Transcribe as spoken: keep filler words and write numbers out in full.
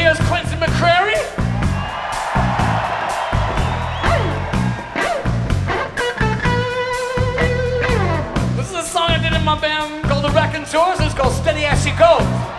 here's Quentin McCrary. This is a song I did in my band called The Raconteurs. It's called Steady As She Goes.